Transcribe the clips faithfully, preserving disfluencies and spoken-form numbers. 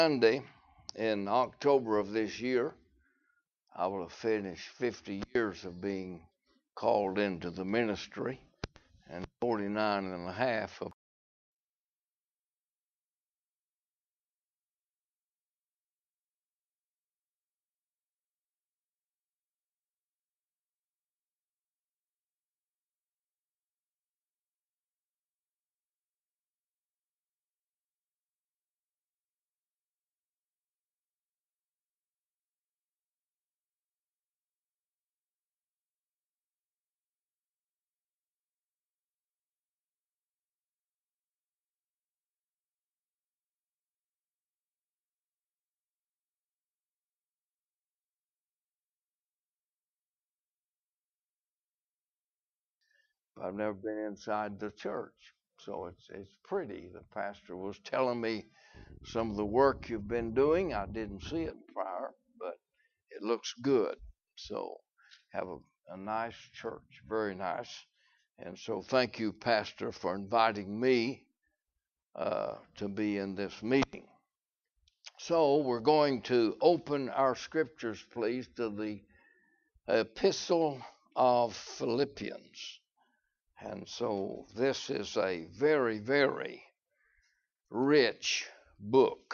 Sunday in October of this year, I will have finished fifty years of being called into the ministry and forty-nine and a half of I've never been inside the church, so it's it's pretty. The pastor was telling me some of the work you've been doing. I didn't see it prior, but it looks good. So have a, a nice church, very nice. And so thank you, Pastor, for inviting me uh, to be in this meeting. So we're going to open our scriptures, please, to the Epistle of Philippians. And so this is a very, very rich book.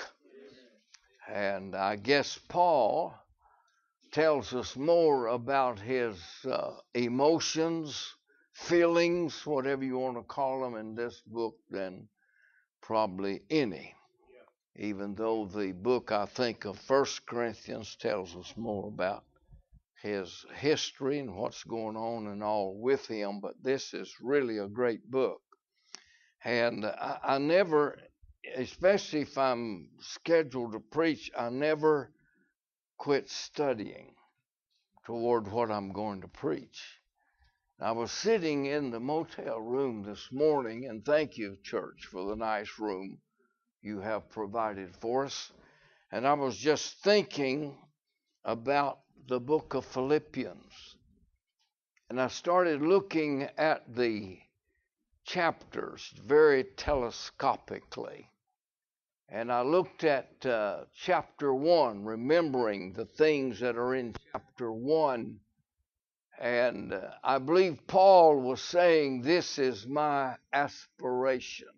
And I guess Paul tells us more about his uh, emotions, feelings, whatever you want to call them, in this book than probably any. Even though the book, I think, of First Corinthians tells us more about his history and what's going on and all with him, but this is really a great book. And I, I never, especially if I'm scheduled to preach, I never quit studying toward what I'm going to preach. I was sitting in the motel room this morning, and thank you, church, for the nice room you have provided for us. And I was just thinking about the book of Philippians. And I started looking at the chapters very telescopically. And I looked at uh, chapter one, remembering the things that are in chapter one. And uh, I believe Paul was saying, this is my aspiration.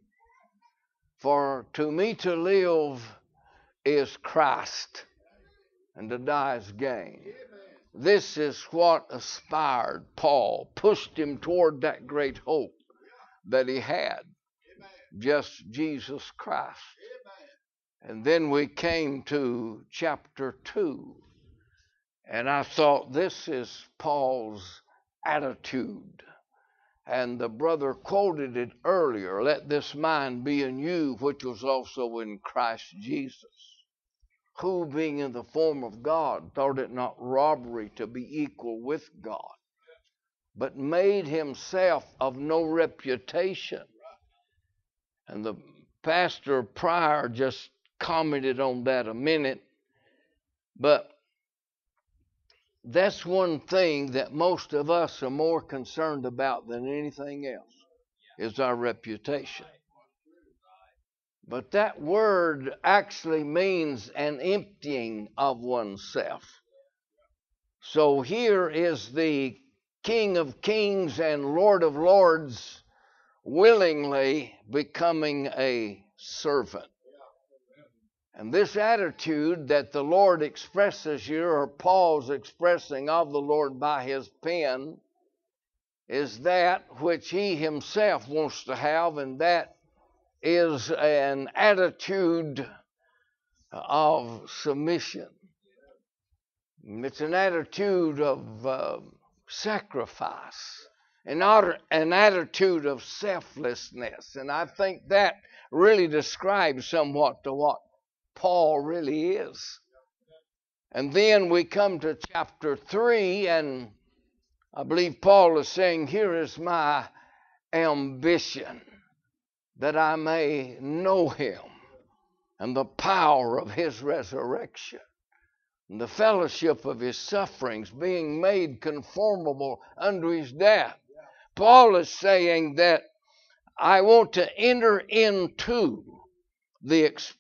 For to me to live is Christ, and to die is gain. This is what aspired Paul, pushed him toward that great hope that he had, just Jesus Christ. And then we came to chapter two, and I thought, this is Paul's attitude. And the brother quoted it earlier, let this mind be in you, which was also in Christ Jesus, who being in the form of God, thought it not robbery to be equal with God, but made himself of no reputation. And the pastor prior just commented on that a minute, but that's one thing that most of us are more concerned about than anything else, is our reputation. But that word actually means an emptying of oneself. So here is the King of Kings and Lord of Lords willingly becoming a servant. And this attitude that the Lord expresses here, or Paul's expressing of the Lord by his pen, is that which he himself wants to have, and that is an attitude of submission. It's an attitude of uh, sacrifice, an, an attitude of selflessness. And I think that really describes somewhat to what Paul really is. And then we come to chapter three, and I believe Paul is saying, here is my ambition, that I may know him and the power of his resurrection and the fellowship of his sufferings, being made conformable unto his death. Paul is saying that I want to enter into the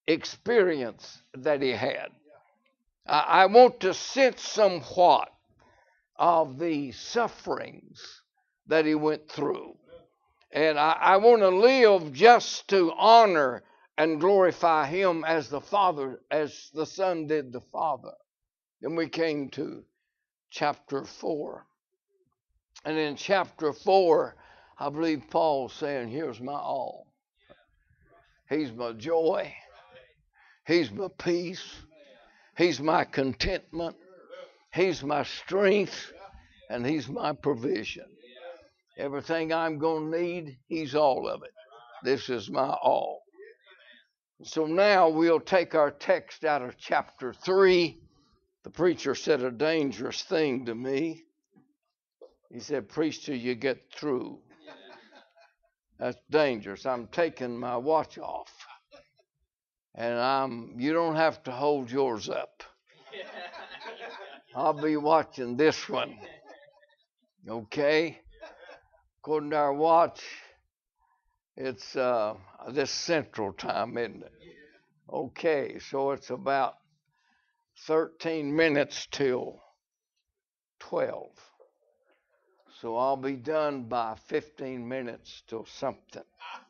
experience that he had. I, I want to sense somewhat of the sufferings that he went through. And I, I want to live just to honor and glorify him as the Father, as the Son did the Father. Then we came to chapter four. And in chapter four, I believe Paul's saying, here's my all. He's my joy. He's my peace. He's my contentment. He's my strength. And he's my provision. Everything I'm going to need, he's all of it. This is my all. So now we'll take our text out of chapter three. The preacher said a dangerous thing to me. He said, preach till you get through. That's dangerous. I'm taking my watch off. And I'm, you don't have to hold yours up. I'll be watching this one. Okay? According to our watch, it's uh, this Central Time, isn't it? Okay, so it's about thirteen minutes till twelve. So I'll be done by fifteen minutes till something.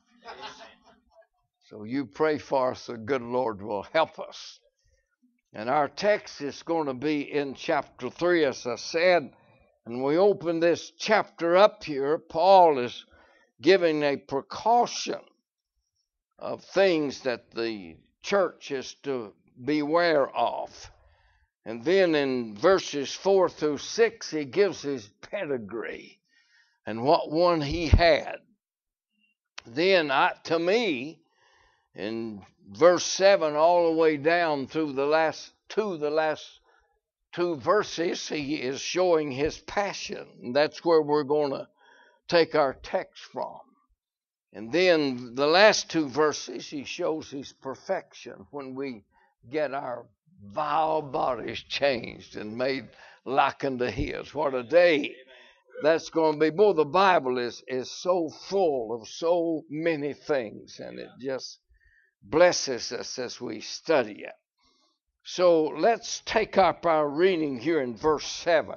So you pray for us, the good Lord will help us. And our text is going to be in chapter three, as I said. And we open this chapter up here. Paul is giving a precaution of things that the church is to beware of. And then in verses four through six, he gives his pedigree and what one he had. Then, I, to me, in verse seven all the way down through the last two, the last two verses, he is showing his passion. And that's where we're going to take our text from. And then the last two verses, he shows his perfection when we get our vile bodies changed and made like unto his. What a day that's going to be. Boy, the Bible is, is so full of so many things, and it just blesses us as we study it. So let's take up our reading here in verse seven.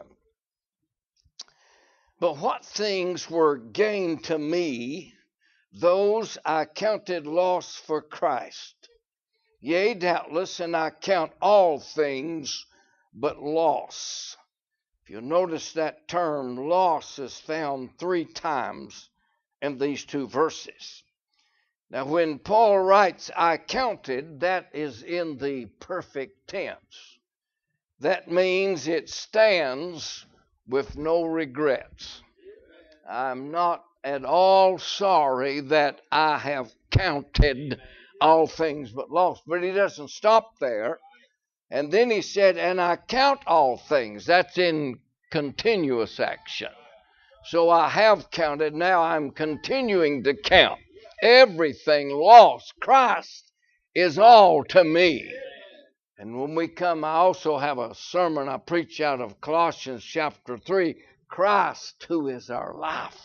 But what things were gain to me, those I counted loss for Christ. Yea, doubtless, and I count all things but loss. If you notice that term, loss, is found three times in these two verses. Now, when Paul writes, I counted, that is in the perfect tense. That means it stands with no regrets. I'm not at all sorry that I have counted all things but loss. But he doesn't stop there. And then he said, and I count all things. That's in continuous action. So I have counted. Now I'm continuing to count. Everything lost. Christ is all to me. And when we come, I also have a sermon I preach out of Colossians chapter three. Christ, who is our life.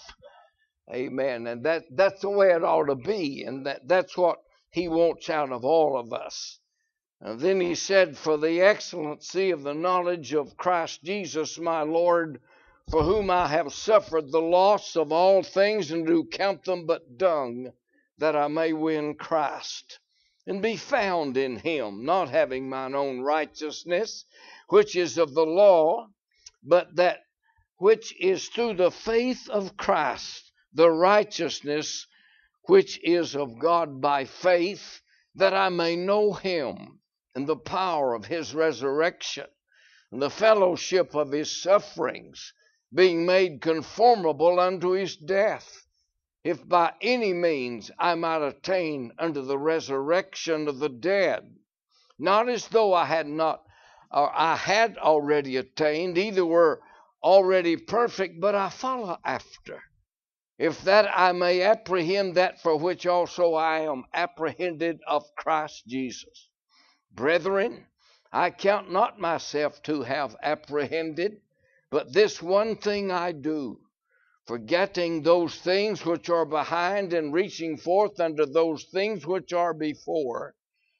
Amen. And that, that's the way it ought to be. And that, that's what he wants out of all of us. And then he said, for the excellency of the knowledge of Christ Jesus my Lord, for whom I have suffered the loss of all things, and do count them but dung, that I may win Christ, and be found in him, not having mine own righteousness, which is of the law, but that which is through the faith of Christ, the righteousness which is of God by faith, that I may know him, and the power of his resurrection, and the fellowship of his sufferings, being made conformable unto his death, if by any means I might attain unto the resurrection of the dead. Not as though I had not, or I had already attained, either were already perfect, but I follow after, if that I may apprehend that for which also I am apprehended of Christ Jesus. Brethren, I count not myself to have apprehended, but this one thing I do, forgetting those things which are behind, and reaching forth unto those things which are before.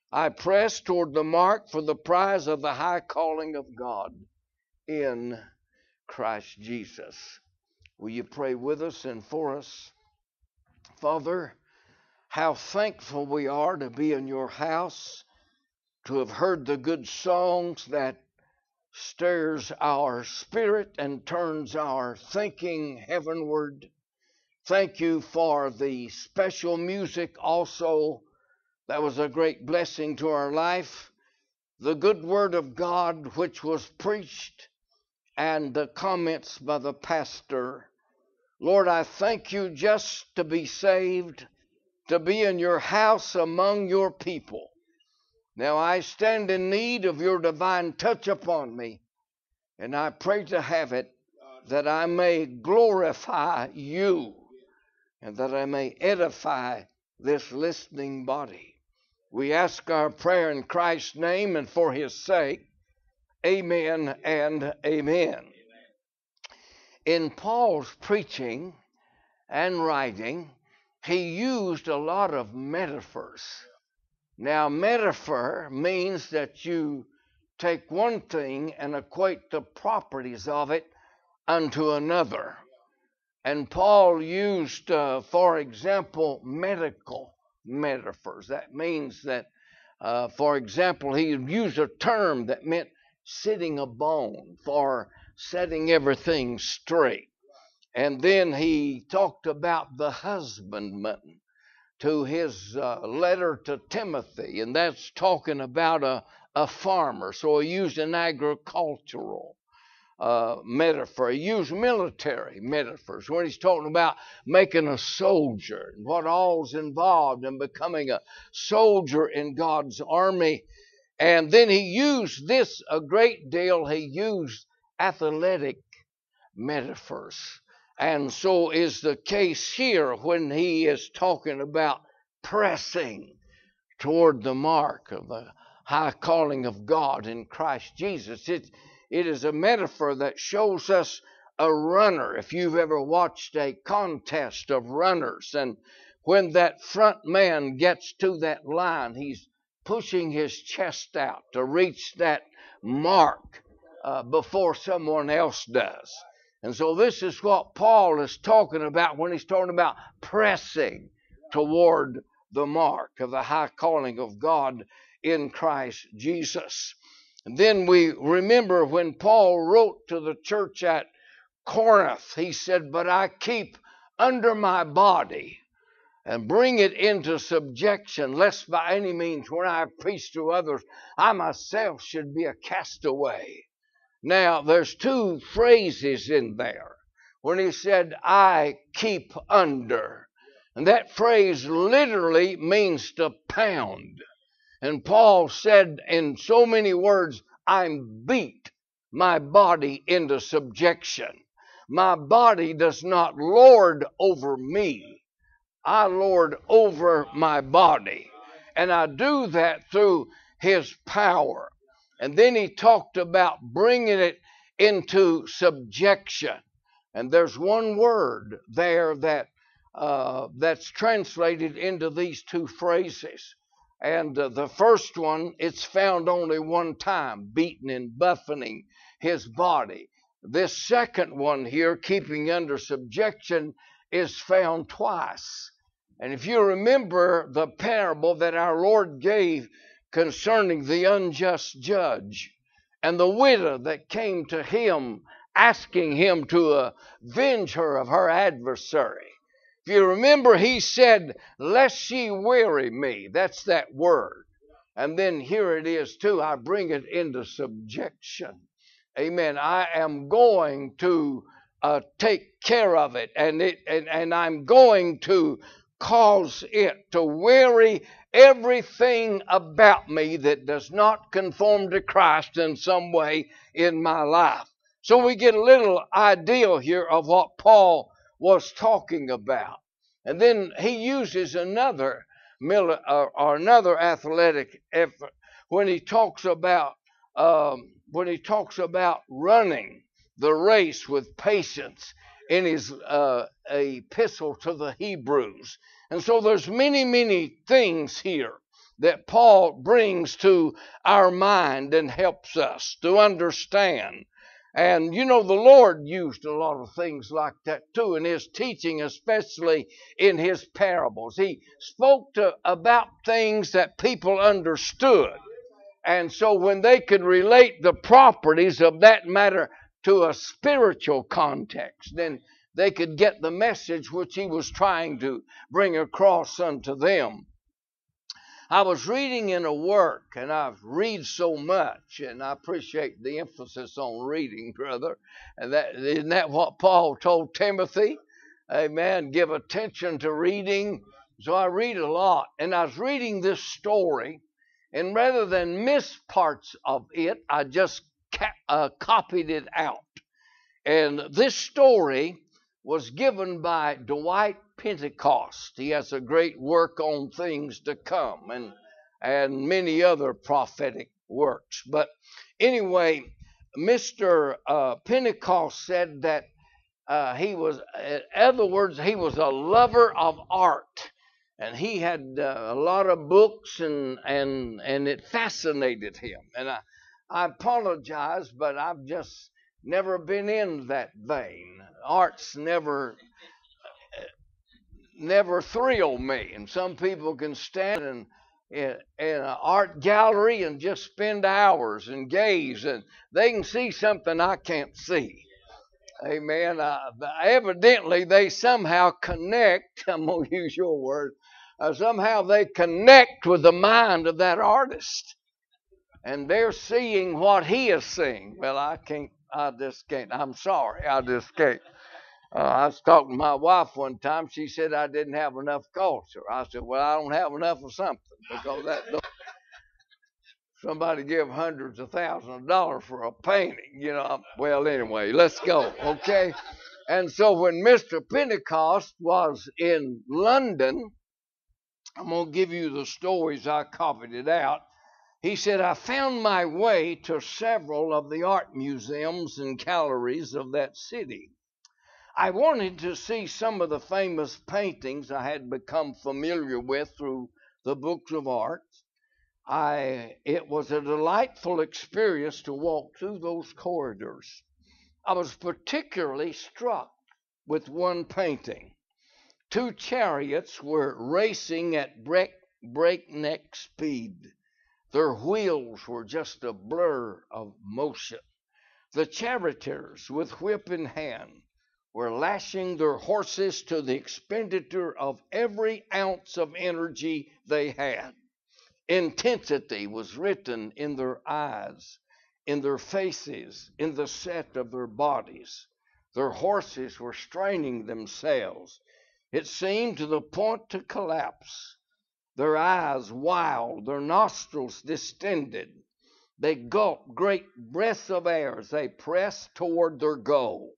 I press toward the mark for the prize of the high calling of God in Christ Jesus. Will you pray with us and for us? Father, how thankful we are to be in your house, to have heard the good songs that stirs our spirit and turns our thinking heavenward. Thank you for the special music also. That was a great blessing to our life. The good word of God which was preached and the comments by the pastor. Lord, I thank you just to be saved, to be in your house among your people. Now I stand in need of your divine touch upon me, and I pray to have it that I may glorify you and that I may edify this listening body. We ask our prayer in Christ's name and for his sake. Amen and amen. In Paul's preaching and writing, he used a lot of metaphors. Now, metaphor means that you take one thing and equate the properties of it unto another. And Paul used, uh, for example, medical metaphors. That means that, uh, for example, he used a term that meant sitting a bone, for setting everything straight. And then he talked about the husbandman to his uh, letter to Timothy, and that's talking about a, a farmer. So he used an agricultural uh, metaphor. He used military metaphors when he's talking about making a soldier and what all's involved in becoming a soldier in God's army. And then he used this a great deal. He used athletic metaphors. And so is the case here when he is talking about pressing toward the mark of the high calling of God in Christ Jesus. It, it is a metaphor that shows us a runner. If you've ever watched a contest of runners, and when that front man gets to that line, he's pushing his chest out to reach that mark uh, before someone else does. And so this is what Paul is talking about when he's talking about pressing toward the mark of the high calling of God in Christ Jesus. And then we remember when Paul wrote to the church at Corinth, he said, "But I keep under my body and bring it into subjection, lest by any means when I preach to others, I myself should be a castaway." Now, there's two phrases in there when he said, "I keep under." And that phrase literally means to pound. And Paul said in so many words, "I'm beat my body into subjection." My body does not lord over me. I lord over my body. And I do that through his power. And then he talked about bringing it into subjection. And there's one word there that uh, that's translated into these two phrases. And uh, the first one, it's found only one time, beating and buffeting his body. This second one here, keeping under subjection, is found twice. And if you remember the parable that our Lord gave concerning the unjust judge and the widow that came to him asking him to avenge her of her adversary. If you remember, he said, "Lest she weary me." That's that word. And then here it is too. I bring it into subjection. Amen. I am going to uh, take care of it, and it and, and I'm going to cause it to weary everything about me that does not conform to Christ in some way in my life. So we get a little idea here of what Paul was talking about. And then he uses another or, or another athletic effort when he talks about um, when he talks about running the race with patience in his uh, epistle to the Hebrews. And so there's many, many things here that Paul brings to our mind and helps us to understand. And you know, the Lord used a lot of things like that too in His teaching, especially in His parables. He spoke to, about things that people understood. And so when they could relate the properties of that matter to a spiritual context, then they could get the message which He was trying to bring across unto them. I was reading in a work, and I read so much, and I appreciate the emphasis on reading, brother. And that isn't that what Paul told Timothy? Amen. Give attention to reading. So I read a lot, and I was reading this story, and rather than miss parts of it, I just ca- uh, copied it out. And this story was given by Dwight Pentecost. He has a great work on things to come and and many other prophetic works. But anyway, Mister Uh, Pentecost said that uh, he was, in other words, he was a lover of art, and he had uh, a lot of books, and and and it fascinated him. And I, I apologize, but I've just never been in that vein. Art's never never thrilled me. And some people can stand in, in, in an art gallery and just spend hours and gaze, and they can see something I can't see. Amen. Uh, evidently, they somehow connect. I'm going to use your word. Uh, somehow they connect with the mind of that artist, and they're seeing what he is seeing. Well, I can't. I just can't. I'm sorry. I just can't. Uh, I was talking to my wife one time. She said I didn't have enough culture. I said, well, I don't have enough of something, because that somebody give hundreds of thousands of dollars for a painting, you know. Well, anyway, let's go, okay? And so when Mister Pentecost was in London, I'm going to give you the stories. I copied it out. He said, I found my way to several of the art museums and galleries of that city. I wanted to see some of the famous paintings I had become familiar with through the books of art. I, it was a delightful experience to walk through those corridors. I was particularly struck with one painting. Two chariots were racing at break, breakneck speed. Their wheels were just a blur of motion. The charioteers, with whip in hand, were lashing their horses to the expenditure of every ounce of energy they had. Intensity was written in their eyes, in their faces, in the set of their bodies. Their horses were straining themselves. It seemed to the point to collapse. Their eyes wild, their nostrils distended. They gulped great breaths of air as they pressed toward their goal.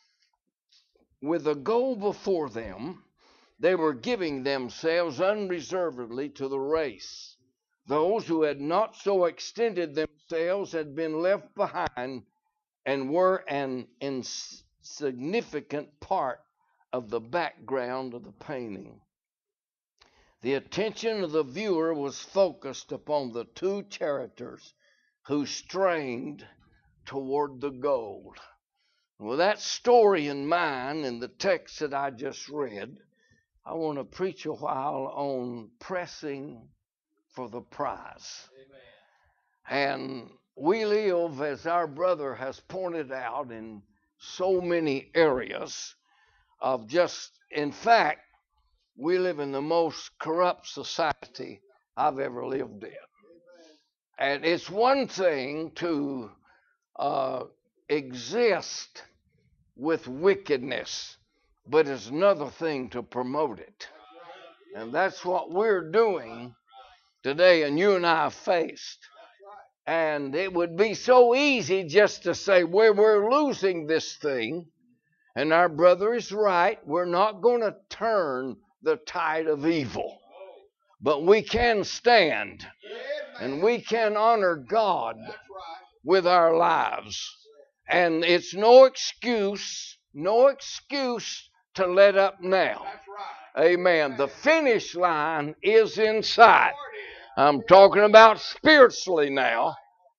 With a goal before them, they were giving themselves unreservedly to the race. Those who had not so extended themselves had been left behind and were an insignificant part of the background of the painting. The attention of the viewer was focused upon the two charioteers who strained toward the goal. With that story in mind and the text that I just read, I want to preach a while on pressing for the prize. Amen. And we live, as our brother has pointed out, in so many areas of just, in fact, we live in the most corrupt society I've ever lived in. And it's one thing to uh, exist with wickedness, but it's another thing to promote it. And that's what we're doing today, and you and I have faced. And it would be so easy just to say, well, we're losing this thing. And our brother is right. We're not going to turn the tide of evil. But we can stand. And we can honor God with our lives. And it's no excuse, no excuse to let up now. Amen. The finish line is in sight. I'm talking about spiritually now.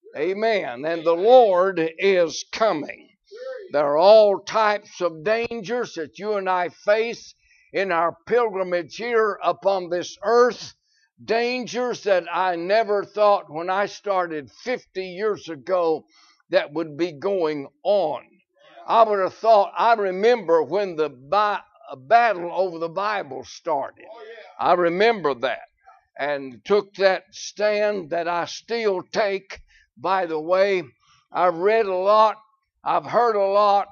Amen. And the Lord is coming. There are all types of dangers that you and I face in our pilgrimage here upon this earth. Dangers that I never thought when I started fifty years ago that would be going on. I would have thought, I remember when the bi- battle over the Bible started. I remember that and took that stand that I still take. By the way, I've read a lot, I've heard a lot,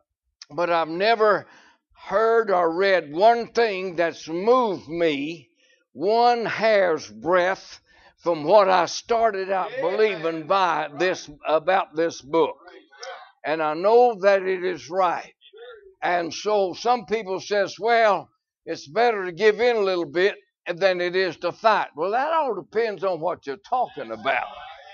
but I've never heard or read one thing that's moved me one hair's breadth from what I started out believing by this about this book. And I know that it is right. And so some people says, well, it's better to give in a little bit than it is to fight. Well, that all depends on what you're talking about.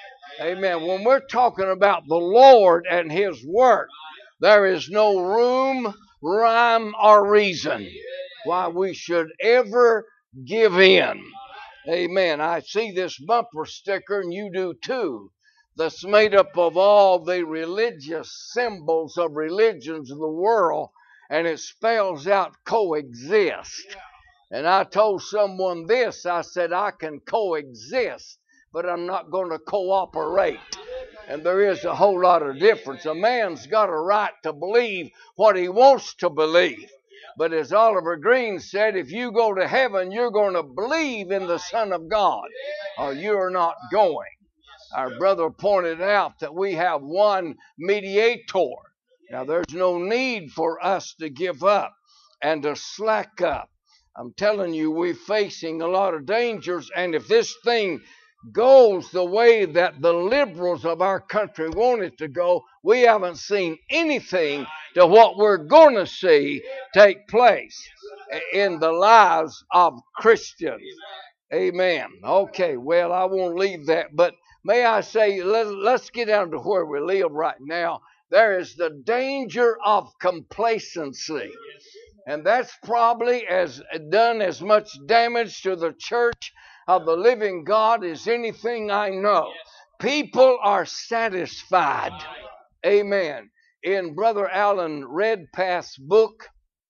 Amen. When we're talking about the Lord and His work, there is no room, rhyme, or reason why we should ever give in. Amen. I see this bumper sticker, and you do too, that's made up of all the religious symbols of religions of the world, and it spells out coexist. And I told someone this, I said, I can coexist, but I'm not going to cooperate. And there is a whole lot of difference. A man's got a right to believe what he wants to believe. But as Oliver Green said, if you go to heaven, you're going to believe in the Son of God, or you're not going. Our brother pointed out that we have one mediator. Now, there's no need for us to give up and to slack up. I'm telling you, we're facing a lot of dangers, and if this thing goes the way that the liberals of our country want it to go, we haven't seen anything to what we're going to see take place in the lives of Christians. Amen. Okay, well, I won't leave that, but may I say, let, let's get down to where we live right now. There is the danger of complacency. And that's probably as done as much damage to the church of the living God as anything I know. People are satisfied. Amen. In Brother Alan Redpath's book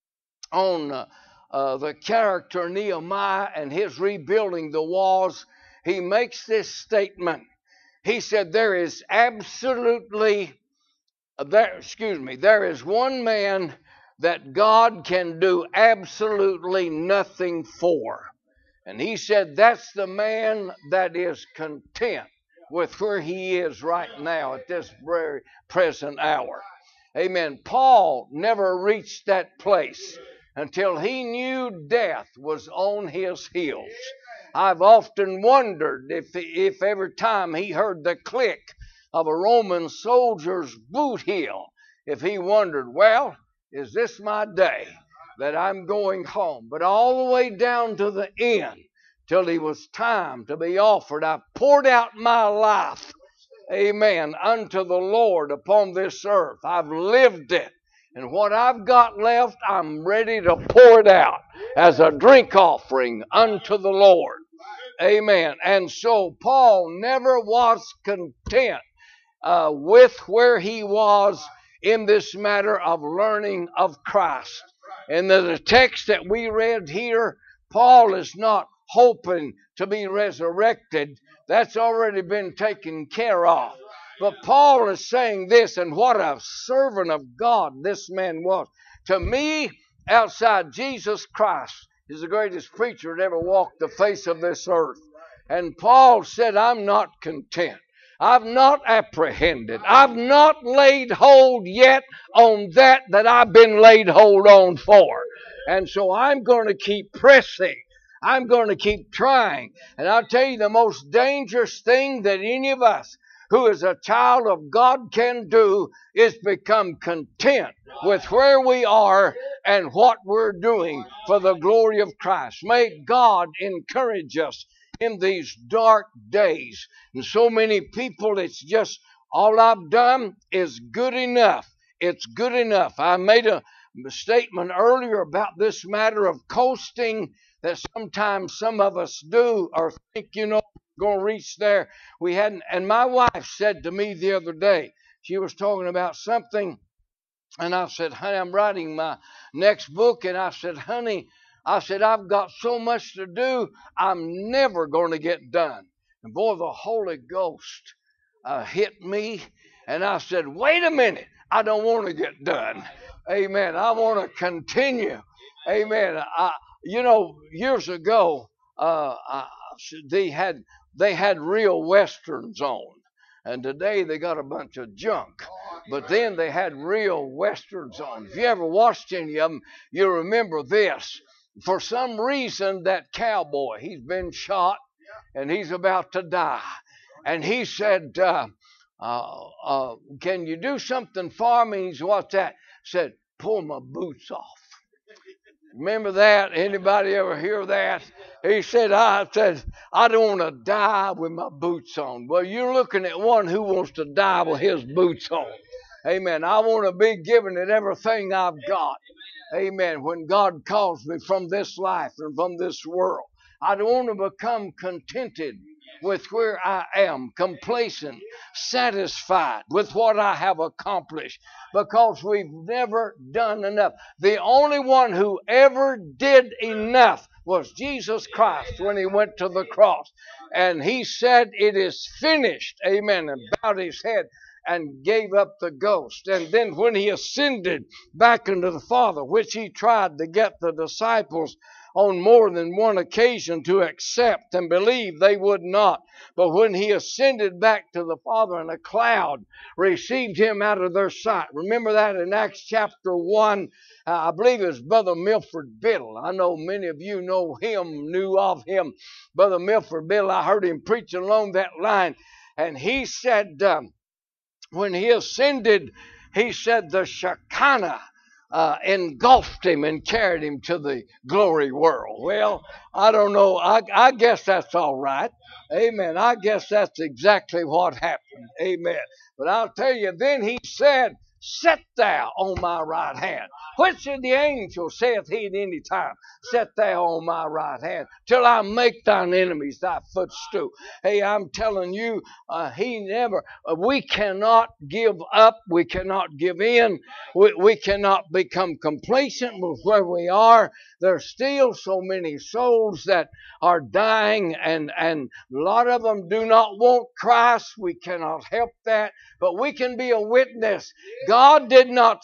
on uh, uh, the character Nehemiah and his rebuilding the walls, he makes this statement. He said, there is absolutely, uh, there, excuse me, there is one man that God can do absolutely nothing for. And he said that's the man that is content with where he is right now at this very present hour. Amen. Paul never reached that place until he knew death was on his heels. I've often wondered if, if every time he heard the click of a Roman soldier's boot heel, if he wondered, well, is this my day that I'm going home? But all the way down to the end, till it was time to be offered, I poured out my life, amen, unto the Lord upon this earth. I've lived it. And what I've got left, I'm ready to pour it out as a drink offering unto the Lord. Amen. And so Paul never was content uh, with where he was in this matter of learning of Christ. And the, the text that we read here, Paul is not hoping to be resurrected. That's already been taken care of. But Paul is saying this, and what a servant of God this man was. To me, outside Jesus Christ, is the greatest preacher that ever walked the face of this earth. And Paul said, I'm not content. I've not apprehended. I've not laid hold yet on that that I've been laid hold on for. And so I'm going to keep pressing. I'm going to keep trying. And I'll tell you, the most dangerous thing that any of us who is a child of God can do is become content with where we are and what we're doing for the glory of Christ. May God encourage us in these dark days. And so many people, it's just, all I've done is good enough. It's good enough. I made a statement earlier about this matter of coasting that sometimes some of us do or think, you know, going to reach there. We hadn't, and my wife said to me the other day, she was talking about something, and I said, honey, I'm writing my next book, and I said, honey, I said, I've got so much to do, I'm never going to get done. And boy, the Holy Ghost uh, hit me, and I said, wait a minute, I don't want to get done. Amen. I want to continue. Amen. I, you know, years ago, uh, I, they had they had real westerns on, and today they got a bunch of junk. But then they had real westerns on. If you ever watched any of them, you remember this. For some reason, that cowboy, he's been shot, and he's about to die. And he said, uh, uh, uh, can you do something for me? He said, what's that? Said, pull my boots off. Remember that? Anybody ever hear that? He said, I said, I don't want to die with my boots on. Well, you're looking at one who wants to die with his boots on. Amen. I want to be giving it everything I've got. Amen. When God calls me from this life and from this world, I don't want to become contented with where I am, complacent, satisfied with what I have accomplished, because we've never done enough. The only one who ever did enough was Jesus Christ when he went to the cross. And he said, it is finished. Amen. And bowed his head and gave up the ghost. And then when he ascended back into the Father, which he tried to get the disciples on more than one occasion to accept and believe, they would not. But when he ascended back to the Father, and a cloud received him out of their sight. Remember that in Acts chapter one. Uh, I believe it was Brother Milford Biddle. I know many of you know him, knew of him. Brother Milford Biddle, I heard him preach along that line. And he said, um, when he ascended, he said the Shekinah uh, engulfed him and carried him to the glory world. Well, I don't know. I, I guess that's all right. Amen. I guess that's exactly what happened. Amen. But I'll tell you, then he said, sit thou on my right hand. Which of the angels saith he at any time, sit thou on my right hand, till I make thine enemies thy footstool. Hey, I'm telling you, uh, he never, uh, we cannot give up, we cannot give in, we, we cannot become complacent with where we are. There's still so many souls that are dying, and, and a lot of them do not want Christ. We cannot help that, but we can be a witness. God did not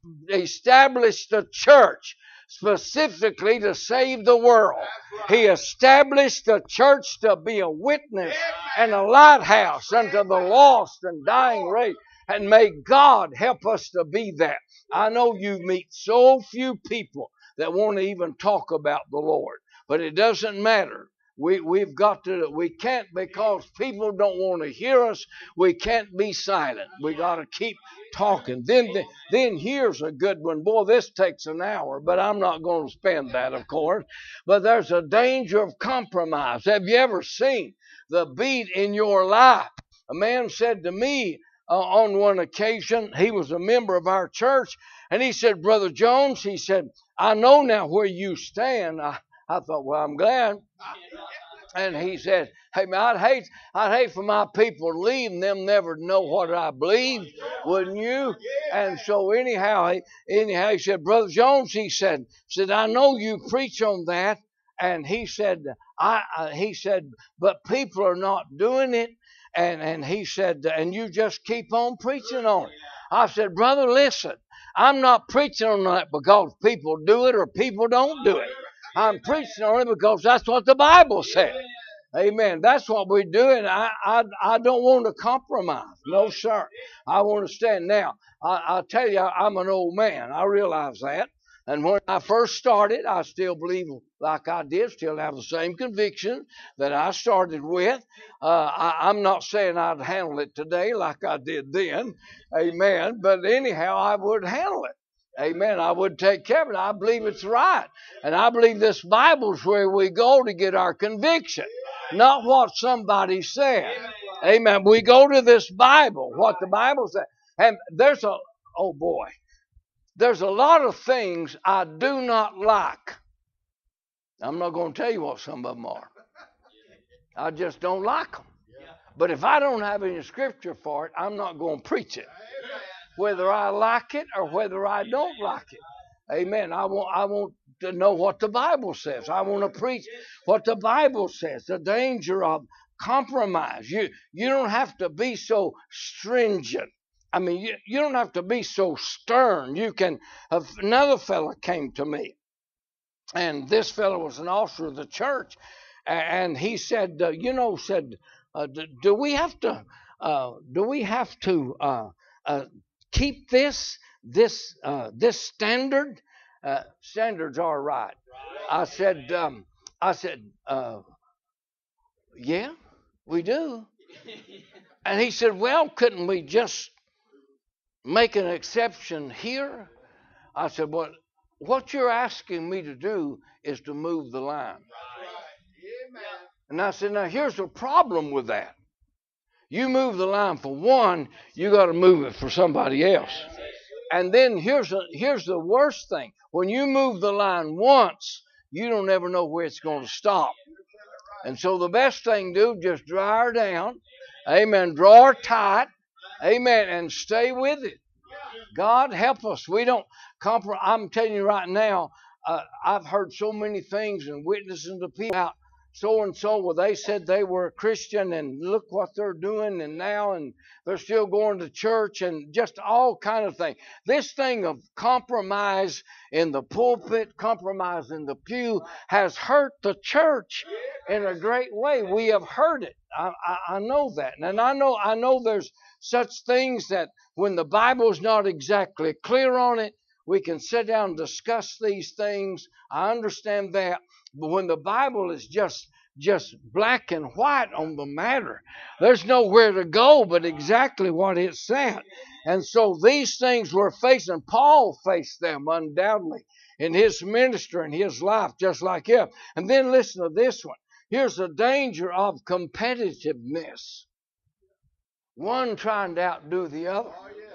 establish the church specifically to save the world. He established the church to be a witness and a lighthouse unto the lost and dying race. And may God help us to be that. I know you meet so few people that want to even talk about the Lord, but it doesn't matter. We, we've got to, we can't, because people don't want to hear us, we can't be silent. We got to keep talking. Then, then here's a good one. Boy, this takes an hour, but I'm not going to spend that, of course. But there's a danger of compromise. Have you ever seen the beat in your life? A man said to me uh, on one occasion, he was a member of our church, and he said, Brother Jones, he said, I know now where you stand. I, I thought, well, I'm glad. And he said, hey, man, I'd hate, I'd hate for my people to leave and them never know what I believe, wouldn't you? And so anyhow, he, anyhow, he said, Brother Jones, he said, said, I know you preach on that. And he said, I, uh, he said, but people are not doing it. And, and he said, and you just keep on preaching on it. I said, brother, listen, I'm not preaching on that because people do it or people don't do it. I'm preaching on it because that's what the Bible said. Amen. That's what we're doing. I, I, I don't want to compromise. No, sir. I want to stand. Now, I, I'll tell you, I'm an old man. I realize that. And when I first started, I still believe like I did, still have the same conviction that I started with. Uh, I, I'm not saying I'd handle it today like I did then. Amen. But anyhow, I would handle it. Amen. I would take care of it. I believe it's right. And I believe this Bible's where we go to get our conviction, not what somebody said. Amen. We go to this Bible, what the Bible said. And there's a, oh boy, there's a lot of things I do not like. I'm not going to tell you what some of them are. I just don't like them. But if I don't have any scripture for it, I'm not going to preach it, whether I like it or whether I don't like it. Amen. I want, I want to know what the Bible says. I want to preach what the Bible says. The danger of compromise. You, you don't have to be so stringent. I mean, you, you don't have to be so stern. You can. Another fellow came to me, and this fellow was an officer of the church, and he said, uh, you know, said, uh, do, do we have to, uh, do we have to uh, uh, keep this, this, uh, this standard? Uh, standards are right. I said, um, I said, uh, yeah, we do. And he said, well, couldn't we just make an exception here? I said, well, what you're asking me to do is to move the line. And I said, now here's the problem with that. You move the line for one, you got to move it for somebody else. And then here's a, here's the worst thing. When you move the line once, you don't ever know where it's going to stop. And so the best thing to do, just draw her down. Amen. Draw her tight. Amen. And stay with it. God help us. We don't compromise. I'm telling you right now, uh, I've heard so many things and witnessing to people out so and so. Well, they said they were a Christian and look what they're doing and now, and they're still going to church and just all kind of things. This thing of compromise in the pulpit, compromise in the pew has hurt the church in a great way. We have heard it. I, I, I know that. And I know, I know there's such things that when the Bible's not exactly clear on it, we can sit down and discuss these things. I understand that. But when the Bible is just just black and white on the matter, there's nowhere to go but exactly what it said. And so these things we're facing, Paul faced them undoubtedly in his ministry and his life, just like him. And then listen to this one. Here's the danger of competitiveness. One trying to outdo the other.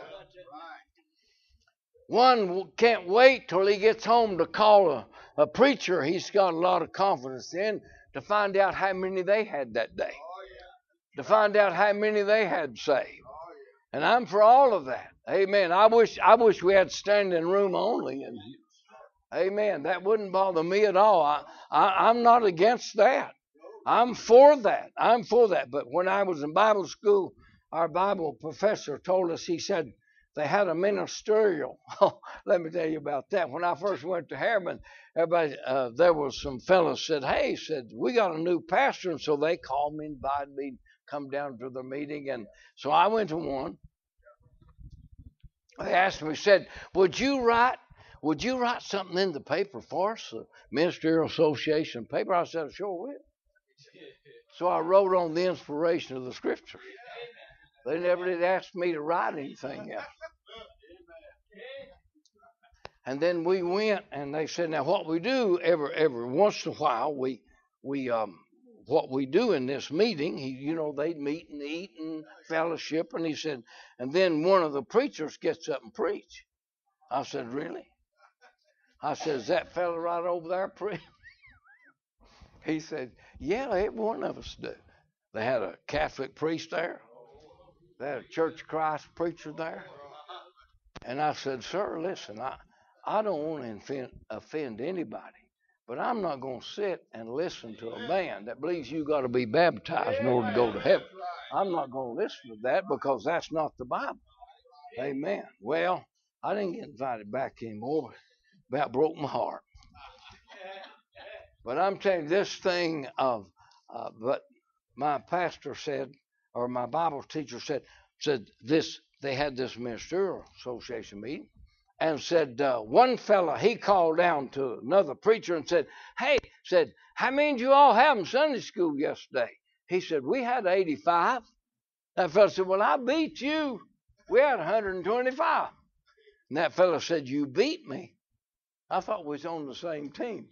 One can't wait till he gets home to call a, a preacher he's got a lot of confidence in to find out how many they had that day. To find out how many they had saved. And I'm for all of that. Amen. I wish I wish we had standing room only. And amen. That wouldn't bother me at all. I, I, I'm not against that. I'm for that. I'm for that. But when I was in Bible school, our Bible professor told us, he said, they had a ministerial. Let me tell you about that. When I first went to Harriman, everybody, uh, there was some fellows said, hey, said, we got a new pastor. And so they called me, invited me to come down to the meeting. And so I went to one. They asked me, said, would you write, would you write something in the paper for us, the Ministerial Association paper? I said, I sure will. So I wrote on the inspiration of the Scriptures. They never did ask me to write anything else. And then we went, and they said, now what we do every every once in a while, we we um what we do in this meeting, he, you know, they'd meet and eat and fellowship, and he said, and then one of the preachers gets up and preach. I said, really? I said, is that fella right over there preaching? He said, yeah, every one of us do. They had a Catholic priest there. They had a Church of Christ preacher there. And I said, sir, listen, I, I don't want to offend, offend anybody, but I'm not going to sit and listen to a man that believes you got to be baptized in order to go to heaven. I'm not going to listen to that because that's not the Bible. Amen. Well, I didn't get invited back anymore. About broke my heart. But I'm telling you this thing of, uh, but my pastor said, or my Bible teacher said, said this, they had this ministerial association meeting, and said, uh, one fella, he called down to another preacher and said, hey, said, how many did you all have in Sunday school yesterday? He said, we had eighty-five. That fella said, well, I beat you. We had one hundred twenty-five. And that fella said, you beat me. I thought we was on the same team.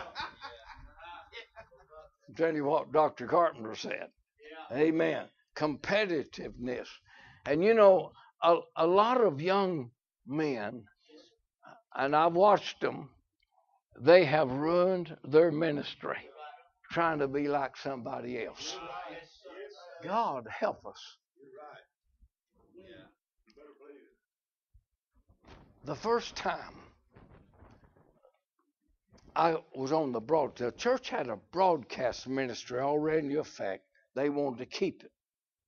I'll tell you what Doctor Carpenter said. Amen. Competitiveness. And you know, a, a lot of young men, and I've watched them, they have ruined their ministry trying to be like somebody else. God help us. The first time I was on the broad, the church had a broadcast ministry already in effect. They wanted to keep it.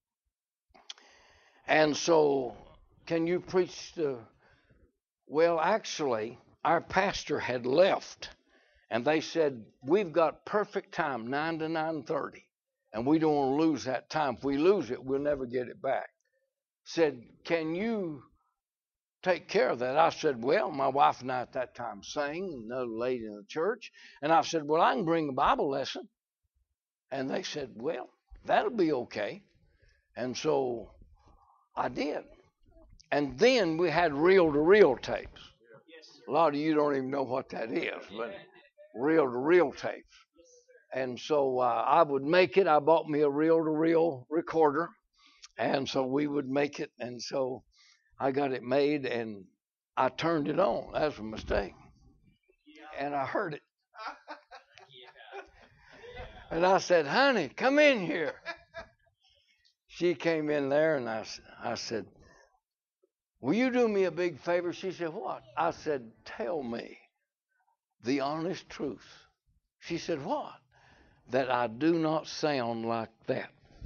And so, can you preach the, well, actually, our pastor had left. And they said, we've got perfect time, nine to nine thirty. And we don't want to lose that time. If we lose it, we'll never get it back. Said, can you take care of that? I said, well, my wife and I at that time sang, another lady in the church. And I said, well, I can bring a Bible lesson. And they said, well, that'll be okay. And so I did. And then we had reel-to-reel tapes. A lot of you don't even know what that is, but reel-to-reel tapes. And so uh, I would make it. I bought me a reel-to-reel recorder. And so we would make it. And so I got it made and I turned it on. That was a mistake. And I heard it. And I said, honey, come in here. She came in there and I, I said, will you do me a big favor? She said, what? I said, tell me the honest truth. She said, what? That I do not sound like that.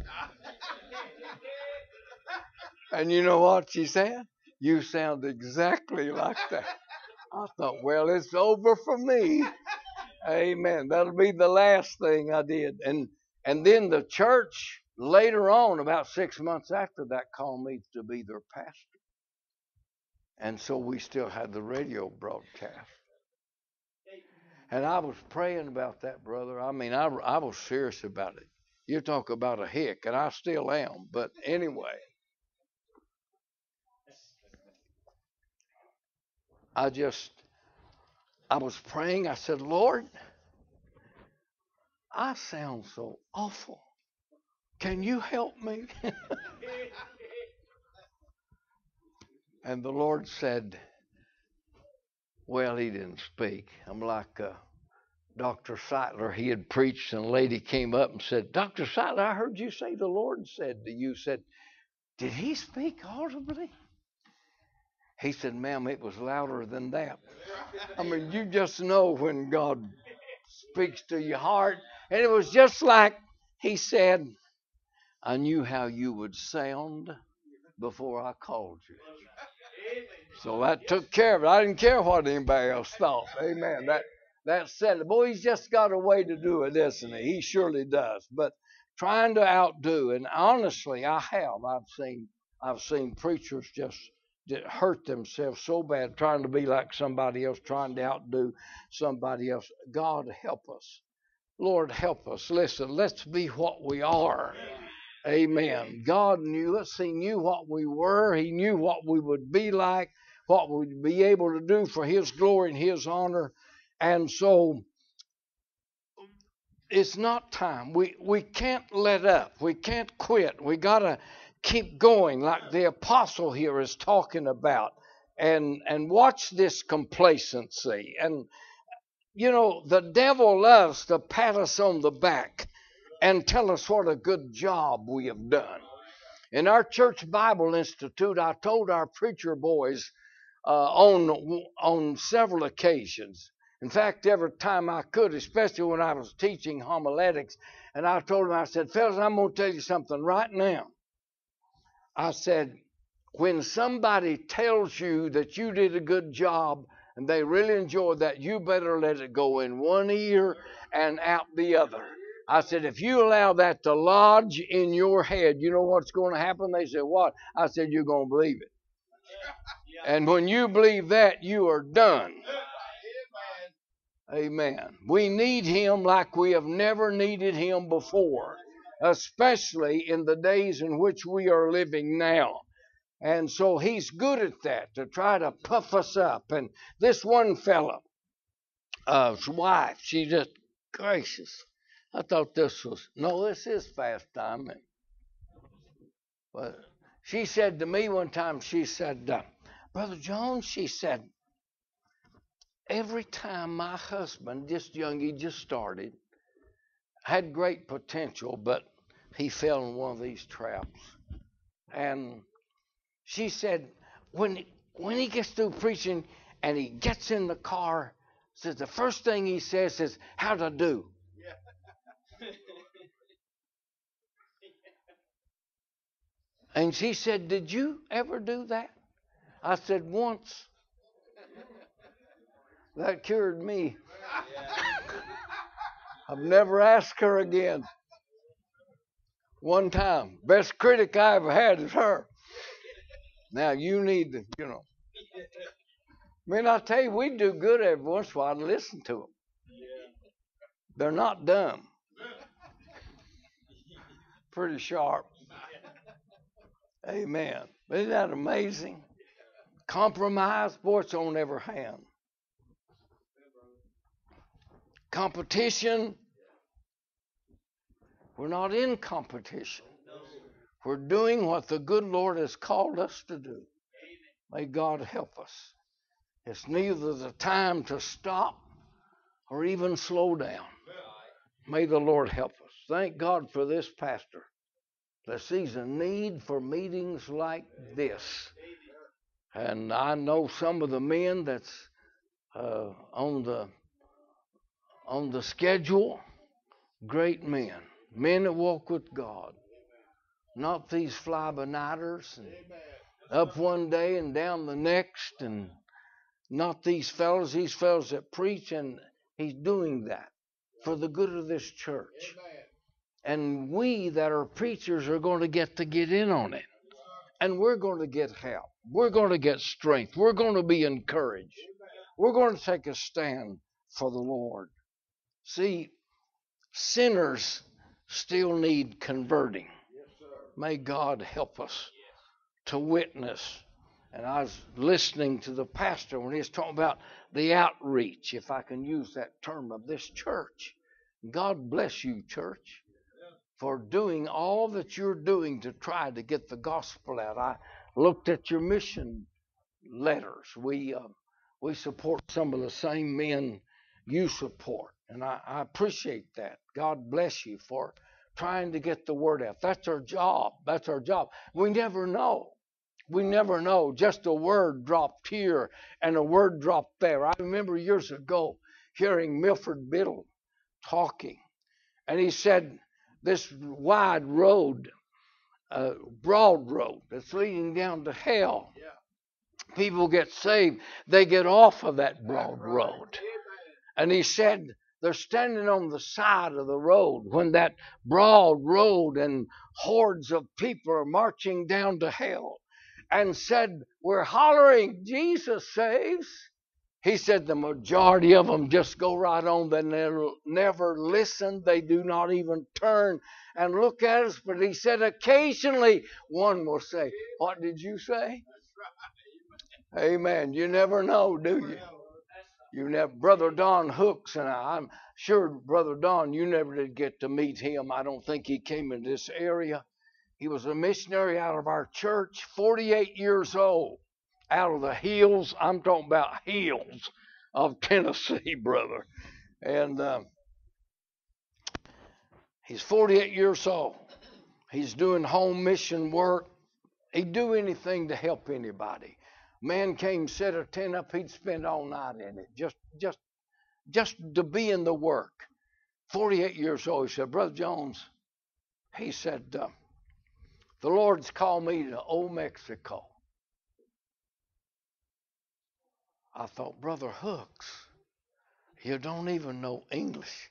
And you know what she said? You sound exactly like that. I thought, well, it's over for me. Amen. That'll be the last thing I did. And and then the church later on, about six months after that, called me to be their pastor. And so we still had the radio broadcast. And I was praying about that, brother. I mean, I, I was serious about it. You talk about a hick, and I still am. But anyway, I just, I was praying. I said, Lord, I sound so awful. Can you help me? And the Lord said, well, he didn't speak. I'm like uh, Doctor Seitler. He had preached, and a lady came up and said, Doctor Seitler, I heard you say the Lord said to you. Said, did he speak audibly? He said, ma'am, it was louder than that. I mean, you just know when God speaks to your heart. And it was just like he said, I knew how you would sound before I called you. So that took care of it. I didn't care what anybody else thought. Amen. That that said it. Boy, he's just got a way to do it, isn't he? He surely does. But trying to outdo, and honestly, I have. I've seen I've seen preachers just hurt themselves so bad trying to be like somebody else, trying to outdo somebody else. God help us. Lord, help us. Listen, let's be what we are. Amen. God knew us. He knew what we were. He knew what we would be like, what we'd be able to do for His glory and His honor. And so it's not time. We we can't let up. We can't quit. We got to keep going like the apostle here is talking about. And, and watch this complacency. And, you know, the devil loves to pat us on the back and tell us what a good job we have done. In our Church Bible Institute, I told our preacher boys uh, on, on several occasions, in fact, every time I could, especially when I was teaching homiletics, and I told them, I said, fellas, I'm going to tell you something right now. I said, when somebody tells you that you did a good job and they really enjoyed that, you better let it go in one ear and out the other. I said, if you allow that to lodge in your head, you know what's going to happen? They said, what? I said, you're going to believe it. And when you believe that, you are done. Amen. We need Him like we have never needed Him before, especially in the days in which we are living now. And so He's good at that, to try to puff us up. And this one fella, uh, his wife, she just, gracious, I thought this was, no, this is fast timing. But she said to me one time, she said, uh, Brother Jones, she said, every time my husband, just young, he just started, had great potential, but he fell in one of these traps. And she said, when when he gets through preaching and he gets in the car, says the first thing he says is, "How'd I do?" And she said, "Did you ever do that?" I said, "Once." That cured me. I've never asked her again. One time. Best critic I ever had is her. Now you need to, you know. Man, I tell you, we do good every once in a while to listen to them. They're not dumb. Pretty sharp. Amen. Isn't that amazing? Compromise, boy, it's on every hand. Competition, we're not in competition. We're doing what the good Lord has called us to do. May God help us. It's neither the time to stop or even slow down. May the Lord help us. Thank God for this pastor that sees a need for meetings like this. And I know some of the men that's uh, on the on the schedule, great men, men that walk with God, not these fly-by-nighters and up one day and down the next, and not these fellows, these fellows that preach, and he's doing that for the good of this church. And we that are preachers are going to get to get in on it. And we're going to get help. We're going to get strength. We're going to be encouraged. We're going to take a stand for the Lord. See, sinners still need converting. May God help us to witness. And I was listening to the pastor when he was talking about the outreach, if I can use that term, of this church. God bless you, church, for doing all that you're doing to try to get the gospel out. I looked at your mission letters. We uh, we support some of the same men you support, and I, I appreciate that. God bless you for trying to get the word out. That's our job. That's our job. We never know. We never know. Just a word dropped here and a word dropped there. I remember years ago hearing Milford Biddle talking, and he said, this wide road, uh, broad road that's leading down to hell, yeah. People get saved, they get off of that broad road. And he said they're standing on the side of the road when that broad road and hordes of people are marching down to hell, and said, we're hollering, Jesus saves. He said the majority of them just go right on. They never, never listen. They do not even turn and look at us. But he said occasionally one will say, what did you say? Amen. You never know, do you? You never. Brother Don Hooks and I, I'm sure, Brother Don, you never did get to meet him. I don't think he came in this area. He was a missionary out of our church, forty-eight years old. Out of the hills, I'm talking about hills of Tennessee, brother. And um, he's forty-eight years old. He's doing home mission work. He'd do anything to help anybody. Man came, set a tent up, he'd spend all night in it, just, just, just to be in the work. forty-eight years old. He said, Brother Jones, he said, uh, the Lord's called me to Old Mexico. I thought, Brother Hooks, you don't even know English.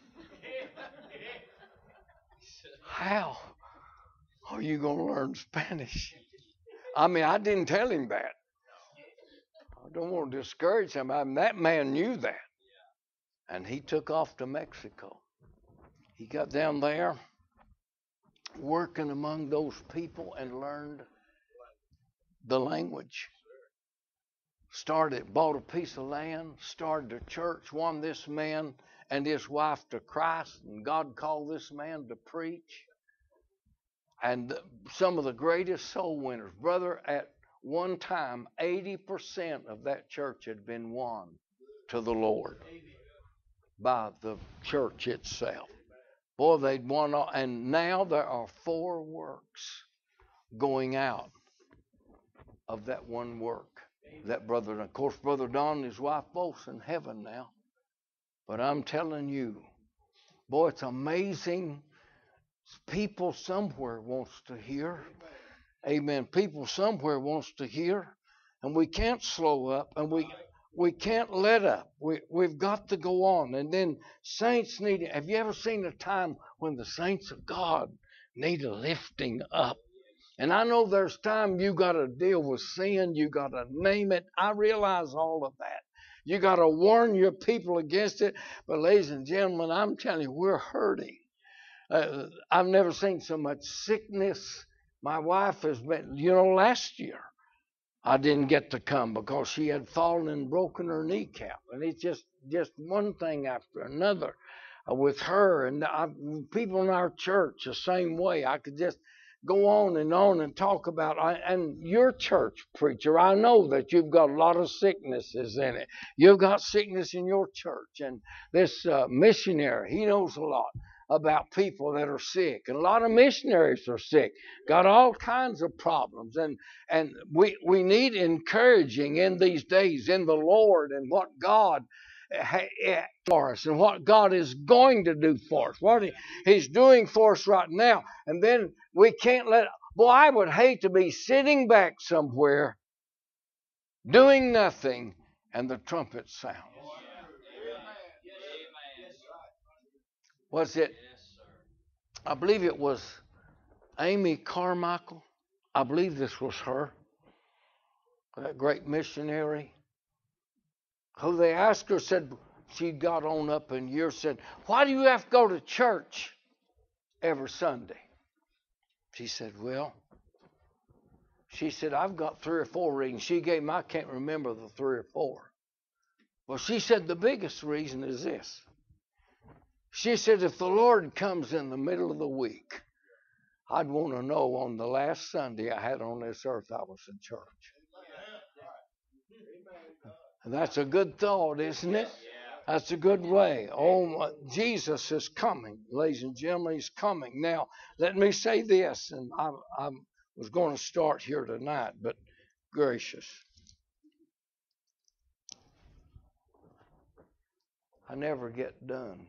How are you going to learn Spanish? I mean, I didn't tell him that. I don't want to discourage him. I mean, that man knew that. And he took off to Mexico. He got down there working among those people and learned the language. Started, bought a piece of land, started a church, won this man and his wife to Christ, and God called this man to preach. And some of the greatest soul winners, brother, at one time, eighty percent of that church had been won to the Lord by the church itself. Boy, they'd won all, and now there are four works going out of that one work. That brother, and of course, Brother Don and his wife both in heaven now. But I'm telling you, boy, it's amazing. People somewhere wants to hear. Amen. People somewhere wants to hear. And we can't slow up, and we we can't let up. We we've got to go on. And then saints need. Have you ever seen a time when the saints of God need a lifting up? And I know there's time you got to deal with sin. You got to name it. I realize all of that. You got to warn your people against it. But ladies and gentlemen, I'm telling you, we're hurting. Uh, I've never seen so much sickness. My wife has been, you know, last year I didn't get to come because she had fallen and broken her kneecap. And it's just, just one thing after another uh, with her. And I, people in our church the same way. I could just go on and on and talk about, and your church, preacher, I know that you've got a lot of sicknesses in it. You've got sickness in your church. And this uh, missionary, he knows a lot about people that are sick. And a lot of missionaries are sick, got all kinds of problems. And and we, we need encouraging in these days in the Lord and what God for us and what God is going to do for us, what he, He's doing for us right now. And then we can't let, boy, I would hate to be sitting back somewhere doing nothing and the trumpet sounds. Was it, I believe it was Amy Carmichael. I believe this was her, that great missionary, who they asked her, said, she got on up in years, said, why do you have to go to church every Sunday? She said, well, she said, I've got three or four reasons. She gave me, I can't remember the three or four. Well, she said, the biggest reason is this. She said, if the Lord comes in the middle of the week, I'd want to know on the last Sunday I had on this earth I was in church. And that's a good thought, isn't it? That's a good way. Oh, Jesus is coming, ladies and gentlemen. He's coming. Now, let me say this, and I, I was going to start here tonight, but gracious, I never get done.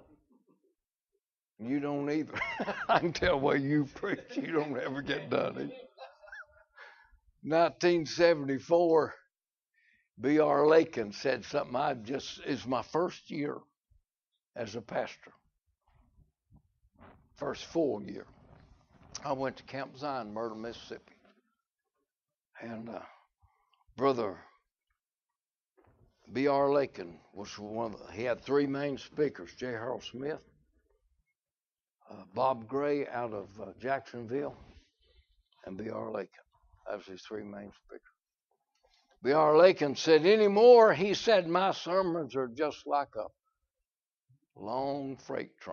You don't either. I can tell why you preach. You don't ever get done. nineteen seventy-four. B R Lakin said something I just, is my first year as a pastor. First full year. I went to Camp Zion, Myrtle, Mississippi. And uh, Brother B R Lakin was one of the, he had three main speakers, J. Harold Smith, uh, Bob Gray out of uh, Jacksonville, and B R Lakin. That was his three main speakers. B R Lakin said, anymore, he said, my sermons are just like a long freight train.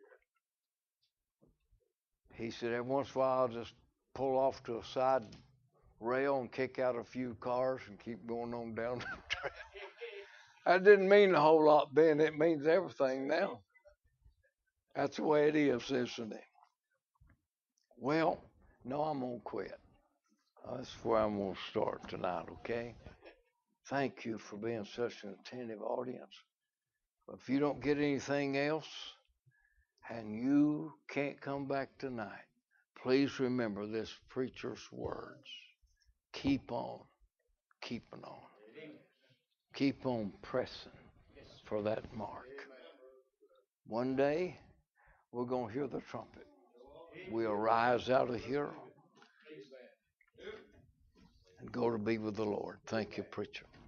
He said, every once in a while, I'll just pull off to a side rail and kick out a few cars and keep going on down the track. That didn't mean a whole lot then. It means everything now. That's the way it is, isn't it? Well, no, I'm going to quit. That's where I'm going to start tonight, okay? Thank you for being such an attentive audience. But if you don't get anything else and you can't come back tonight, please remember this preacher's words. Keep on keeping on. Keep on pressing for that mark. One day, we're going to hear the trumpet. We'll rise out of here and go to be with the Lord. Thank you, preacher.